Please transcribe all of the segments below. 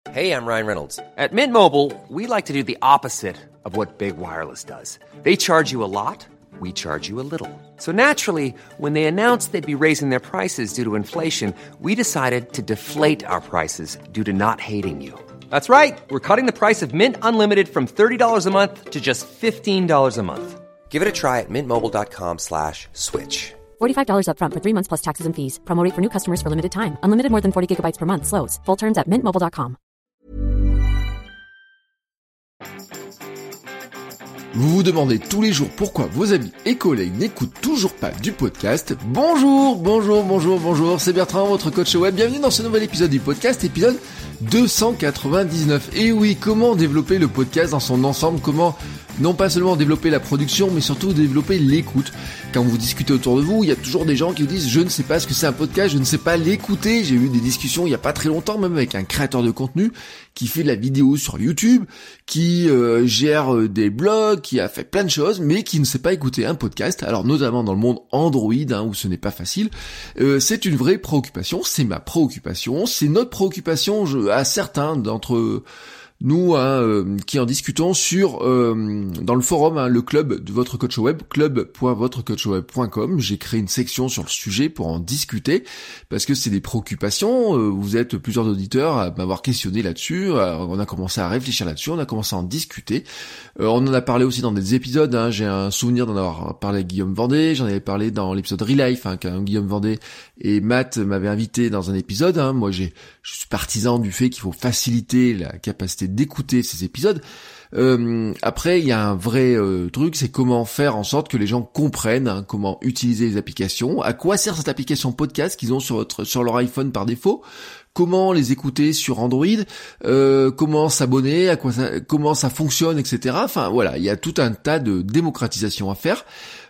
Hey, I'm Ryan Reynolds. At Mint Mobile, we like to do the opposite of what Big Wireless does. They charge you a lot, we charge you a little. So naturally, when they announced they'd be raising their prices due to inflation, we decided to deflate our prices due to not hating you. That's right. We're cutting the price of Mint Unlimited from $30 a month to just $15 a month. Give it a try at mintmobile.com/switch. $45 up front for 3 months plus taxes and fees. Promo rate for new customers for limited time. Unlimited more than 40 gigabytes per month. Slows full terms at mintmobile.com. Vous vous demandez tous les jours pourquoi vos amis et collègues n'écoutent toujours pas du podcast. Bonjour, c'est Bertrand, votre coach web. Bienvenue dans ce nouvel épisode du podcast, épisode 299. Et oui, comment développer le podcast dans son ensemble, comment non pas seulement développer la production, mais surtout développer l'écoute. Quand vous discutez autour de vous, il y a toujours des gens qui vous disent « Je ne sais pas ce que c'est un podcast, je ne sais pas l'écouter ». J'ai eu des discussions il y a pas très longtemps, même avec un créateur de contenu qui fait de la vidéo sur YouTube, qui gère des blogs, qui a fait plein de choses, mais qui ne sait pas écouter un podcast. Alors notamment dans le monde Android, où ce n'est pas facile. C'est une vraie préoccupation, c'est ma préoccupation, c'est notre préoccupation à certains d'entre nous qui en discutons sur dans le forum, le club de votre coach web, club.votrecoachweb.com. J'ai créé une section sur le sujet pour en discuter parce que c'est des préoccupations. Vous êtes plusieurs auditeurs à m'avoir questionné là-dessus. On a commencé à réfléchir là-dessus, on a commencé à en discuter. On en a parlé aussi dans des épisodes. J'ai un souvenir d'en avoir parlé à Guillaume Vendée. J'en avais parlé dans l'épisode Relife, quand Guillaume Vendée et Matt m'avaient invité dans un épisode. Moi, je suis partisan du fait qu'il faut faciliter la capacité d'écouter ces épisodes. Après, il y a un vrai truc, c'est comment faire en sorte que les gens comprennent comment utiliser les applications, à quoi sert cette application podcast qu'ils ont sur leur iPhone par défaut, comment les écouter sur Android, comment s'abonner, comment ça fonctionne, etc. Enfin voilà, il y a tout un tas de démocratisation à faire.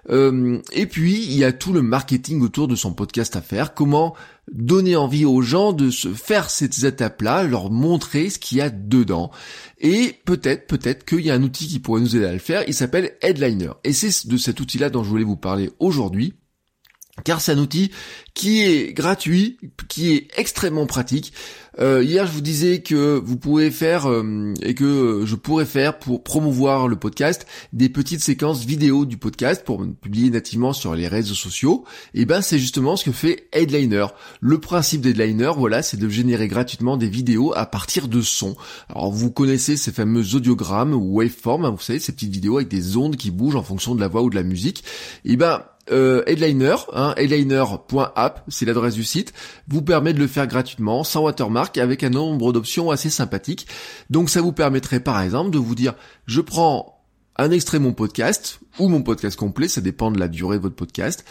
Et puis il y a tout le marketing autour de son podcast à faire, comment donner envie aux gens de se faire ces étapes-là, leur montrer ce qu'il y a dedans. Et peut-être qu'il y a un outil qui pourrait nous aider à le faire, il s'appelle Headliner. Et c'est de cet outil-là dont je voulais vous parler aujourd'hui, car c'est un outil qui est gratuit, qui est extrêmement pratique. Hier, je vous disais que vous pouvez faire, et que je pourrais faire pour promouvoir le podcast, des petites séquences vidéo du podcast pour publier nativement sur les réseaux sociaux. Et ben, c'est justement ce que fait Headliner. Le principe d'Headliner, voilà, c'est de générer gratuitement des vidéos à partir de sons. Alors, vous connaissez ces fameux audiogrammes ou waveforms, vous savez, ces petites vidéos avec des ondes qui bougent en fonction de la voix ou de la musique. Et ben, Headliner, headliner.app, c'est l'adresse du site, vous permet de le faire gratuitement, sans watermark, avec un nombre d'options assez sympathiques. Donc ça vous permettrait par exemple de vous dire, je prends un extrait de mon podcast, ou mon podcast complet, ça dépend de la durée de votre podcast,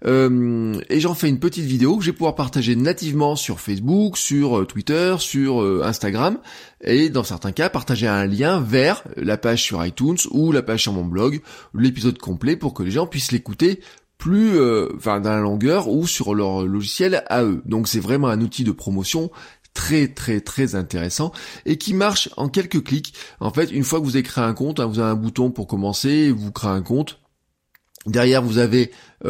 et j'en fais une petite vidéo que je vais pouvoir partager nativement sur Facebook, sur Twitter, sur Instagram, et dans certains cas, partager un lien vers la page sur iTunes, ou la page sur mon blog, l'épisode complet, pour que les gens puissent l'écouter plus dans la longueur ou sur leur logiciel à eux. Donc c'est vraiment un outil de promotion très très très intéressant et qui marche en quelques clics. En fait, une fois que vous avez créé un compte, vous avez un bouton pour commencer, vous créez un compte. Derrière, vous avez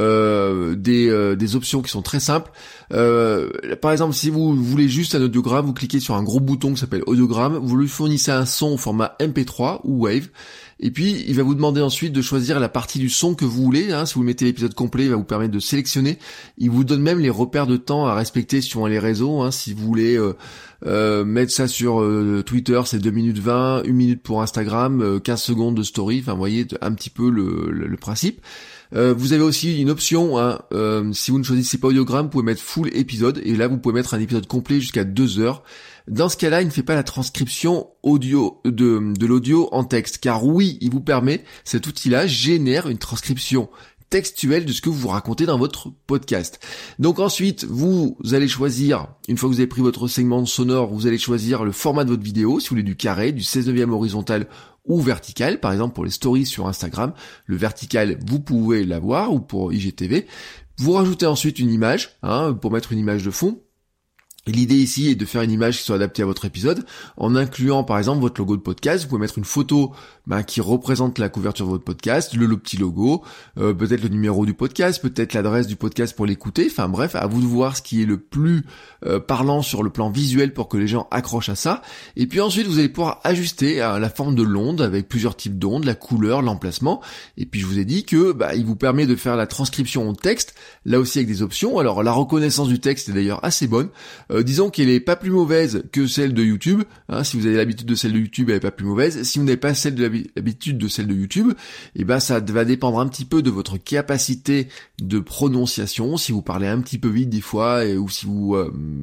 des options qui sont très simples. Par exemple, si vous voulez juste un audiogramme, vous cliquez sur un gros bouton qui s'appelle audiogramme, vous lui fournissez un son au format MP3 ou Wave, et puis il va vous demander ensuite de choisir la partie du son que vous voulez. Si vous mettez l'épisode complet, il va vous permettre de sélectionner. Il vous donne même les repères de temps à respecter sur les réseaux. Si vous voulez mettre ça sur Twitter, c'est 2 minutes 20, 1 minute pour Instagram, 15 secondes de story, vous voyez un petit peu le principe. Vous avez aussi une option, si vous ne choisissez pas audiogramme, vous pouvez mettre full épisode, et là vous pouvez mettre un épisode complet jusqu'à 2 heures. Dans ce cas-là, il ne fait pas la transcription audio de l'audio en texte, car oui, il vous permet, cet outil-là génère une transcription textuelle de ce que vous racontez dans votre podcast. Donc ensuite, vous allez choisir, une fois que vous avez pris votre segment sonore, vous allez choisir le format de votre vidéo, si vous voulez du carré, du 16/9 horizontal ou vertical, par exemple pour les stories sur Instagram. Le vertical, vous pouvez l'avoir, ou pour IGTV. Vous rajoutez ensuite une image, pour mettre une image de fond. Et l'idée ici est de faire une image qui soit adaptée à votre épisode, en incluant par exemple votre logo de podcast. Vous pouvez mettre une photo qui représente la couverture de votre podcast, le petit logo, peut-être le numéro du podcast, peut-être l'adresse du podcast pour l'écouter. Enfin bref, à vous de voir ce qui est le plus parlant sur le plan visuel pour que les gens accrochent à ça. Et puis ensuite, vous allez pouvoir ajuster la forme de l'onde avec plusieurs types d'ondes, la couleur, l'emplacement. Et puis je vous ai dit que il vous permet de faire la transcription en texte, là aussi avec des options. Alors la reconnaissance du texte est d'ailleurs assez bonne. Disons qu'elle est pas plus mauvaise que celle de YouTube. Si vous avez l'habitude de celle de YouTube, elle est pas plus mauvaise. Si vous n'avez pas l'habitude de celle de YouTube, ça va dépendre un petit peu de votre capacité de prononciation. Si vous parlez un petit peu vite des fois, ou si vous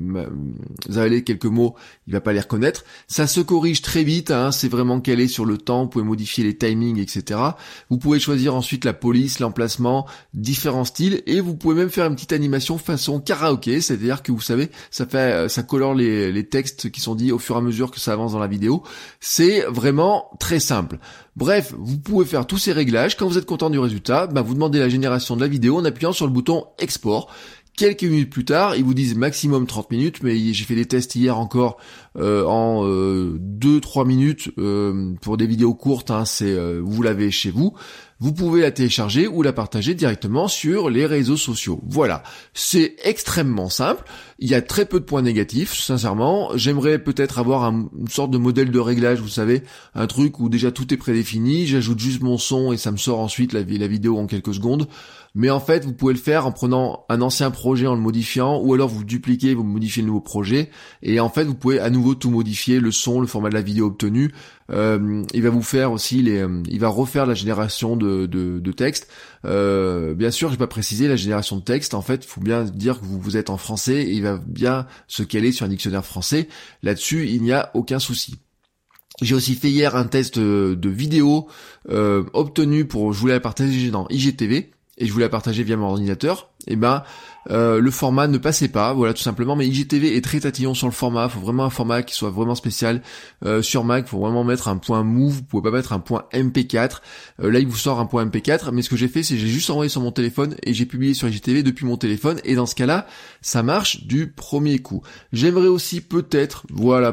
avalez quelques mots, il va pas les reconnaître. Ça se corrige très vite. C'est vraiment calé sur le temps. Vous pouvez modifier les timings, etc. Vous pouvez choisir ensuite la police, l'emplacement, différents styles, et vous pouvez même faire une petite animation façon karaoké, c'est-à-dire que vous savez, ça colore les textes qui sont dits au fur et à mesure que ça avance dans la vidéo. C'est vraiment très simple. Bref, vous pouvez faire tous ces réglages. Quand vous êtes content du résultat, vous demandez la génération de la vidéo en appuyant sur le bouton export. Quelques minutes plus tard, ils vous disent maximum 30 minutes, mais j'ai fait des tests hier encore en 2-3 minutes pour des vidéos courtes, vous l'avez chez vous. Vous pouvez la télécharger ou la partager directement sur les réseaux sociaux. Voilà, c'est extrêmement simple. Il y a très peu de points négatifs, sincèrement. J'aimerais peut-être avoir une sorte de modèle de réglage, vous savez, un truc où déjà tout est prédéfini, j'ajoute juste mon son et ça me sort ensuite la vidéo en quelques secondes. Mais en fait, vous pouvez le faire en prenant un ancien projet, en le modifiant, ou alors vous dupliquez, vous modifiez le nouveau projet, et en fait, vous pouvez à nouveau tout modifier, le son, le format de la vidéo obtenu. Il va vous faire aussi il va refaire la génération de texte. Bien sûr, j'ai pas précisé la génération de texte. En fait, il faut bien dire que vous êtes en français et il va bien se caler sur un dictionnaire français. Là-dessus, il n'y a aucun souci. J'ai aussi fait hier un test de vidéo obtenu je voulais la partager dans IGTV. Et je voulais la partager via mon ordinateur, le format ne passait pas, voilà tout simplement. Mais IGTV est très tatillon sur le format, faut vraiment un format qui soit vraiment spécial. Sur Mac, faut vraiment mettre un point move, vous pouvez pas mettre un point MP4. Là, il vous sort un point MP4, mais ce que j'ai fait, c'est que j'ai juste envoyé sur mon téléphone et j'ai publié sur IGTV depuis mon téléphone. Et dans ce cas-là, ça marche du premier coup. J'aimerais aussi peut-être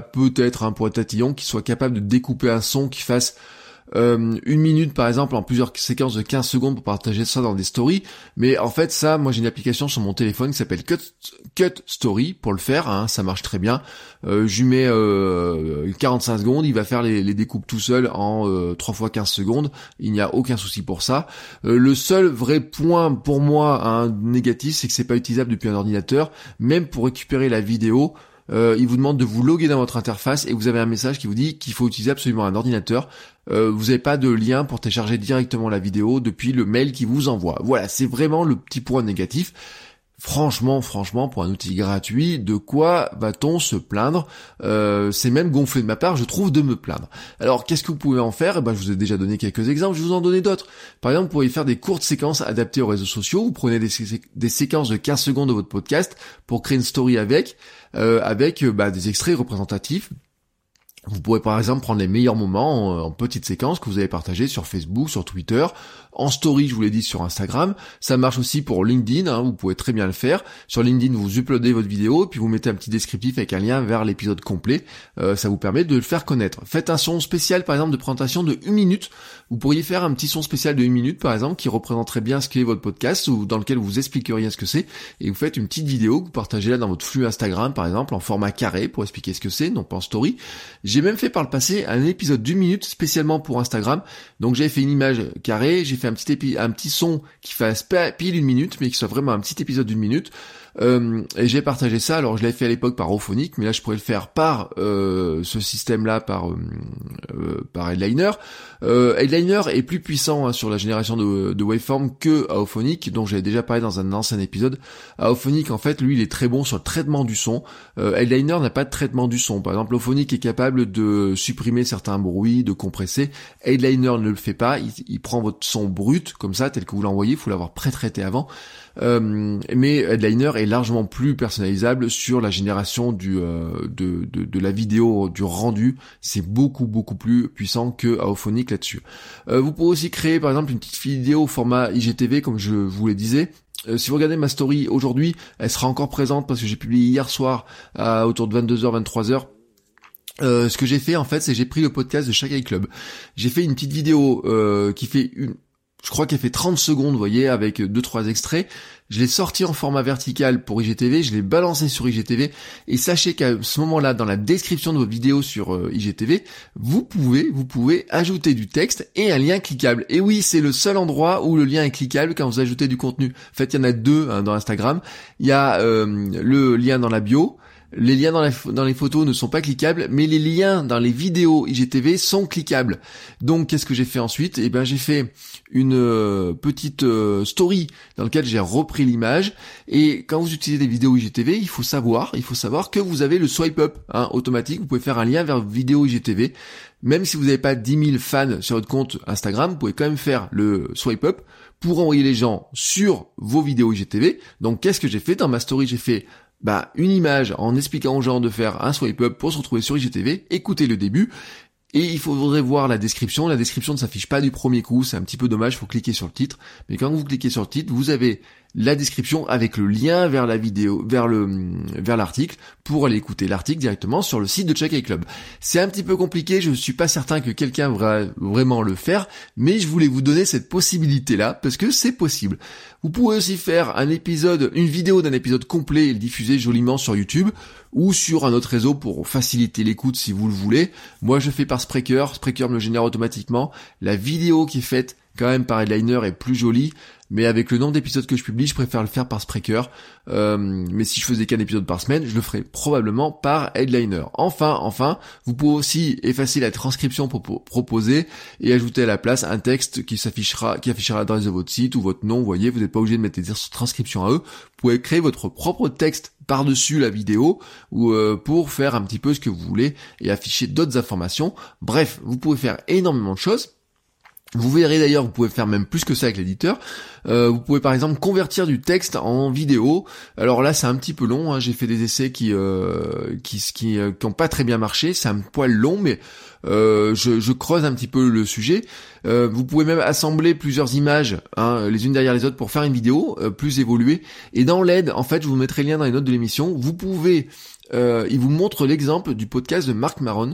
un point tatillon qui soit capable de découper un son qui fasse 1 minute par exemple en plusieurs séquences de 15 secondes pour partager ça dans des stories. Mais en fait ça, moi j'ai une application sur mon téléphone qui s'appelle Cut Story pour le faire, ça marche très bien. Je lui mets 45 secondes, il va faire les découpes tout seul en 3 fois 15 secondes, il n'y a aucun souci pour ça. Le seul vrai point pour moi négatif, c'est que c'est pas utilisable depuis un ordinateur, même pour récupérer la vidéo. Il vous demande de vous loguer dans votre interface et vous avez un message qui vous dit qu'il faut utiliser absolument un ordinateur. Vous n'avez pas de lien pour télécharger directement la vidéo depuis le mail qui vous envoie. Voilà, c'est vraiment le petit point négatif. Franchement, pour un outil gratuit, de quoi va-t-on se plaindre? C'est même gonflé de ma part, je trouve, de me plaindre. Alors, qu'est-ce que vous pouvez en faire? Je vous ai déjà donné quelques exemples, je vais vous en donner d'autres. Par exemple, vous pourriez faire des courtes séquences adaptées aux réseaux sociaux. Vous prenez des séquences de 15 secondes de votre podcast pour créer une story avec des extraits représentatifs. Vous pourrez par exemple prendre les meilleurs moments en petites séquences que vous avez partagées sur Facebook, sur Twitter, en story, je vous l'ai dit, sur Instagram. Ça marche aussi pour LinkedIn, vous pouvez très bien le faire. Sur LinkedIn, vous uploadez votre vidéo, puis vous mettez un petit descriptif avec un lien vers l'épisode complet. Ça vous permet de le faire connaître. Faites un son spécial, par exemple, de présentation de 1 minute. Vous pourriez faire un petit son spécial de 1 minute, par exemple, qui représenterait bien ce qu'est votre podcast, ou dans lequel vous expliqueriez ce que c'est, et vous faites une petite vidéo que vous partagez là dans votre flux Instagram, par exemple, en format carré, pour expliquer ce que c'est, non pas en story. J'ai même fait par le passé un épisode d'1 minute spécialement pour Instagram. Donc j'avais fait une image carrée, j'ai fait un petit son qui fasse pile 1 minute, mais qui soit vraiment un petit épisode d'1 minute. Et j'ai partagé ça. Alors je l'avais fait à l'époque par Auphonic, mais là je pourrais le faire par ce système-là, par Headliner. Headliner est plus puissant sur la génération de waveform que Auphonic, dont j'avais déjà parlé dans un ancien épisode. Auphonic, en fait, lui, il est très bon sur le traitement du son. Headliner n'a pas de traitement du son. Par exemple, Auphonic est capable de supprimer certains bruits, de compresser. Headliner ne le fait pas. Il prend votre son brut, comme ça, tel que vous l'envoyez. Il faut l'avoir pré-traité avant. Mais Headliner est largement plus personnalisable sur la génération de la vidéo, du rendu. C'est beaucoup plus puissant que Auphonic là-dessus. Vous pouvez aussi créer par exemple une petite vidéo au format IGTV, comme je vous le disais, si vous regardez ma story aujourd'hui, elle sera encore présente parce que j'ai publié hier soir autour de 22h, 23h. Ce que j'ai fait en fait, c'est que j'ai pris le podcast de Shakai Club. J'ai fait une petite vidéo qui fait je crois qu'elle fait 30 secondes, vous voyez, avec 2-3 extraits. Je l'ai sorti en format vertical pour IGTV, je l'ai balancé sur IGTV, et sachez qu'à ce moment-là, dans la description de vos vidéos sur IGTV, vous pouvez ajouter du texte et un lien cliquable. Et oui, c'est le seul endroit où le lien est cliquable quand vous ajoutez du contenu. En fait, il y en a deux dans Instagram. Il y a le lien dans la bio. Les liens dans les photos ne sont pas cliquables, mais les liens dans les vidéos IGTV sont cliquables. Donc, qu'est-ce que j'ai fait ensuite ? Eh ben, j'ai fait une petite story dans laquelle j'ai repris l'image. Et quand vous utilisez des vidéos IGTV, il faut savoir que vous avez le swipe up automatique. Vous pouvez faire un lien vers vidéo IGTV. Même si vous n'avez pas 10 000 fans sur votre compte Instagram, vous pouvez quand même faire le swipe up pour envoyer les gens sur vos vidéos IGTV. Donc, qu'est-ce que j'ai fait ? Dans ma story, j'ai fait une image en expliquant aux gens de faire un swipe up pour se retrouver sur IGTV, écoutez le début, et il faudrait voir la description. La description ne s'affiche pas du premier coup, c'est un petit peu dommage, il faut cliquer sur le titre. Mais quand vous cliquez sur le titre, vous avez la description avec le lien vers la vidéo, vers l'article, pour aller écouter l'article directement sur le site de Shakai Club. C'est un petit peu compliqué, je ne suis pas certain que quelqu'un va vraiment le faire, mais je voulais vous donner cette possibilité-là, parce que c'est possible. Vous pouvez aussi faire une vidéo d'un épisode complet et le diffuser joliment sur YouTube, ou sur un autre réseau pour faciliter l'écoute si vous le voulez. Moi, je fais par Spreaker me le génère automatiquement. La vidéo qui est faite quand même par Headliner est plus jolie, mais avec le nombre d'épisodes que je publie, je préfère le faire par Spreaker. Mais si je faisais qu'un épisode par semaine, je le ferais probablement par Headliner. Enfin, vous pouvez aussi effacer la transcription pour proposer et ajouter à la place un texte qui affichera l'adresse de votre site ou votre nom. Vous voyez, vous n'êtes pas obligé de mettre des transcriptions à eux. Vous pouvez créer votre propre texte par-dessus la vidéo ou pour faire un petit peu ce que vous voulez et afficher d'autres informations. Bref, vous pouvez faire énormément de choses. Vous verrez d'ailleurs, vous pouvez faire même plus que ça avec l'éditeur. Vous pouvez par exemple convertir du texte en vidéo. Alors là, c'est un petit peu long. J'ai fait des essais qui ont pas très bien marché. C'est un poil long, mais je creuse un petit peu le sujet. Vous pouvez même assembler plusieurs images, les unes derrière les autres, pour faire une vidéo plus évoluée. Et dans l'aide, en fait, je vous mettrai le lien dans les notes de l'émission. Vous pouvez, il vous montre l'exemple du podcast de Marc Maron.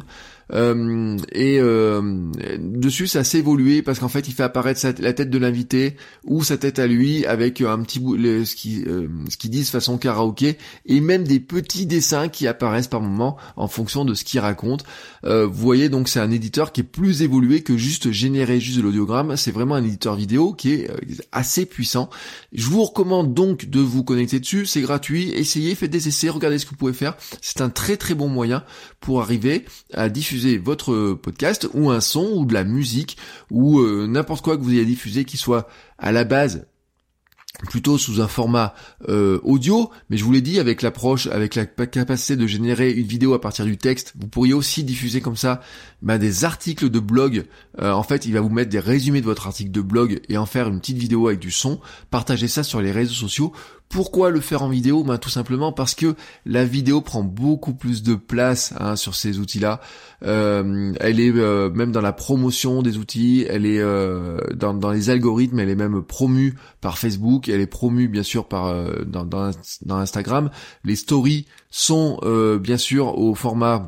Dessus ça s'est évolué parce qu'en fait il fait apparaître la tête de l'invité ou sa tête à lui avec un petit bout ce qu'ils disent façon karaoké et même des petits dessins qui apparaissent par moment en fonction de ce qu'il raconte. Vous voyez, donc c'est un éditeur qui est plus évolué que juste générer juste de l'audiogramme. C'est vraiment un éditeur vidéo qui est assez puissant. Je vous recommande donc de vous connecter dessus, c'est gratuit, essayez, faites des essais, regardez ce que vous pouvez faire. C'est un très très bon moyen pour arriver à diffuser votre podcast ou un son ou de la musique ou n'importe quoi que vous ayez diffusé qui soit à la base plutôt sous un format audio, mais je vous l'ai dit, avec l'approche, avec la capacité de générer une vidéo à partir du texte, vous pourriez aussi diffuser comme ça des articles de blog. En fait, il va vous mettre des résumés de votre article de blog et en faire une petite vidéo avec du son, partagez ça sur les réseaux sociaux. Pourquoi le faire en vidéo ? Tout simplement parce que la vidéo prend beaucoup plus de place sur ces outils-là. Elle est même dans la promotion des outils, elle est dans les algorithmes, elle est même promue par Facebook, elle est promue bien sûr dans Instagram. Les stories sont bien sûr au format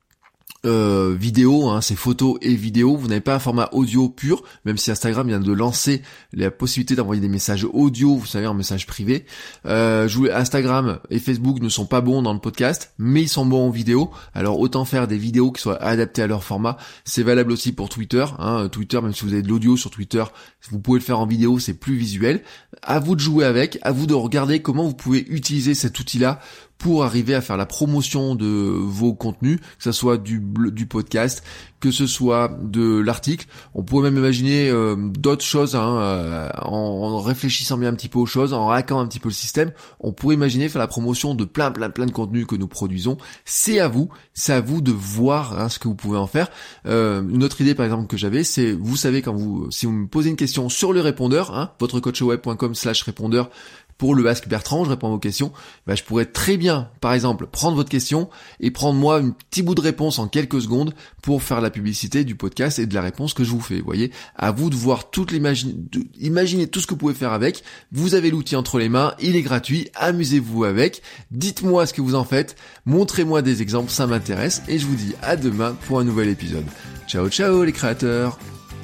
vidéo, c'est photos et vidéo. Vous n'avez pas un format audio pur, même si Instagram vient de lancer la possibilité d'envoyer des messages audio, vous savez, en message privé. Instagram et Facebook ne sont pas bons dans le podcast, mais ils sont bons en vidéo. Alors autant faire des vidéos qui soient adaptées à leur format. C'est valable aussi pour Twitter. Twitter, même si vous avez de l'audio sur Twitter, vous pouvez le faire en vidéo, c'est plus visuel. À vous de jouer avec, à vous de regarder comment vous pouvez utiliser cet outil-là pour arriver à faire la promotion de vos contenus, que ce soit du podcast, que ce soit de l'article. On pourrait même imaginer d'autres choses, en réfléchissant bien un petit peu aux choses, en hackant un petit peu le système. On pourrait imaginer faire la promotion de plein de contenus que nous produisons. C'est à vous de voir ce que vous pouvez en faire. Une autre idée par exemple que j'avais, c'est, vous savez, si vous me posez une question sur le répondeur, votrecoachweb.com/répondeur, pour le Ask Bertrand, je réponds à vos questions, je pourrais très bien, par exemple, prendre votre question et prendre moi un petit bout de réponse en quelques secondes pour faire la publicité du podcast et de la réponse que je vous fais. Vous voyez, à vous de voir imaginez tout ce que vous pouvez faire avec. Vous avez l'outil entre les mains, il est gratuit, amusez-vous avec. Dites-moi ce que vous en faites, montrez-moi des exemples, ça m'intéresse et je vous dis à demain pour un nouvel épisode. Ciao ciao les créateurs.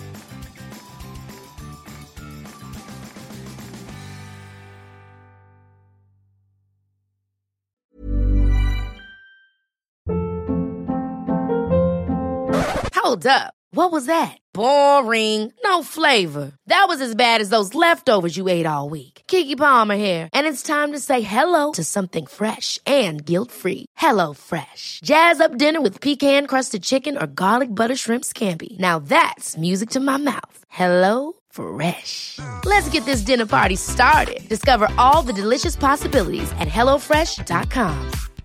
Hold up. What was that? Boring. No flavor. That was as bad as those leftovers you ate all week. Keke Palmer here, and it's time to say hello to something fresh and guilt-free. Hello Fresh. Jazz up dinner with pecan-crusted chicken or garlic butter shrimp scampi. Now that's music to my mouth. Hello Fresh. Let's get this dinner party started. Discover all the delicious possibilities at HelloFresh.com.